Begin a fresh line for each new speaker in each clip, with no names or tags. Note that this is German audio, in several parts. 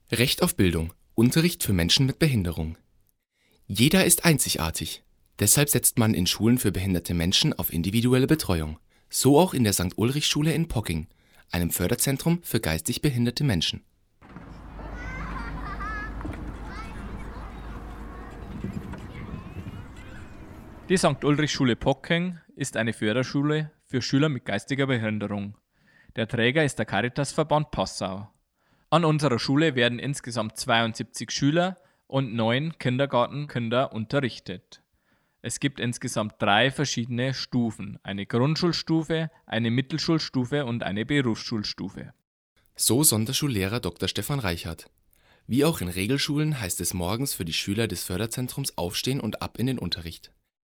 Recht auf Bildung. Unterricht für Menschen mit Behinderung. Jeder ist einzigartig. Deshalb setzt man in Schulen für behinderte Menschen auf individuelle Betreuung. So auch in der St. Ulrich-Schule in Pocking, einem Förderzentrum für geistig behinderte Menschen.
Die St. Ulrich-Schule Pocking ist eine Förderschule für Schüler mit geistiger Behinderung. Der Träger ist der Caritasverband Passau. An unserer Schule werden insgesamt 72 Schüler und 9 Kindergartenkinder unterrichtet. Es gibt insgesamt 3 verschiedene Stufen, eine Grundschulstufe, eine Mittelschulstufe und eine Berufsschulstufe.
So Sonderschullehrer Dr. Stefan Reichert. Wie auch in Regelschulen heißt es morgens für die Schüler des Förderzentrums aufstehen und ab in den Unterricht.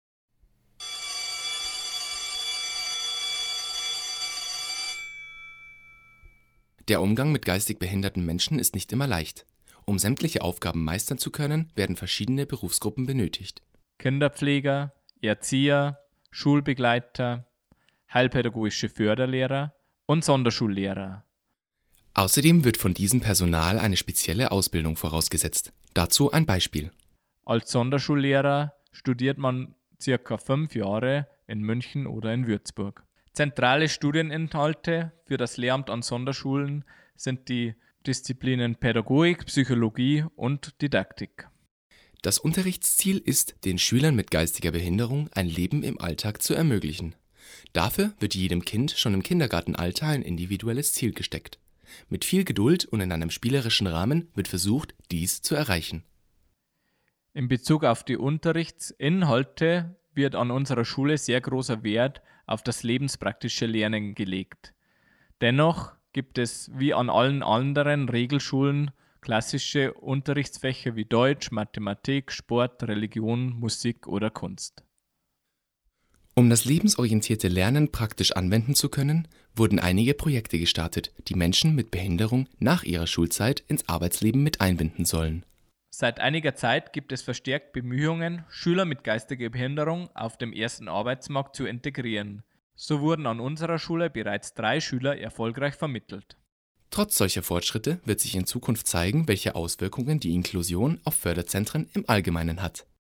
Der Umgang mit geistig behinderten Menschen ist nicht immer leicht. Um sämtliche Aufgaben meistern zu können, werden verschiedene Berufsgruppen benötigt.
Kinderpfleger, Erzieher, Schulbegleiter, heilpädagogische Förderlehrer und Sonderschullehrer.
Außerdem wird von diesem Personal eine spezielle Ausbildung vorausgesetzt. Dazu ein Beispiel.
Als Sonderschullehrer studiert man ca. 5 Jahre in München oder in Würzburg. Zentrale Studieninhalte für das Lehramt an Sonderschulen sind die Disziplinen Pädagogik, Psychologie und Didaktik.
Das Unterrichtsziel ist, den Schülern mit geistiger Behinderung ein Leben im Alltag zu ermöglichen. Dafür wird jedem Kind schon im Kindergartenalter ein individuelles Ziel gesteckt. Mit viel Geduld und in einem spielerischen Rahmen wird versucht, dies zu erreichen.
In Bezug auf die Unterrichtsinhalte wird an unserer Schule sehr großer Wert auf das lebenspraktische Lernen gelegt. Dennoch gibt es wie an allen anderen Regelschulen klassische Unterrichtsfächer wie Deutsch, Mathematik, Sport, Religion, Musik oder Kunst.
Um das lebensorientierte Lernen praktisch anwenden zu können, wurden einige Projekte gestartet, die Menschen mit Behinderung nach ihrer Schulzeit ins Arbeitsleben mit einbinden sollen.
Seit einiger Zeit gibt es verstärkt Bemühungen, Schüler mit geistiger Behinderung auf dem ersten Arbeitsmarkt zu integrieren. So wurden an unserer Schule bereits 3 Schüler erfolgreich vermittelt.
Trotz solcher Fortschritte wird sich in Zukunft zeigen, welche Auswirkungen die Inklusion auf Förderzentren im Allgemeinen hat.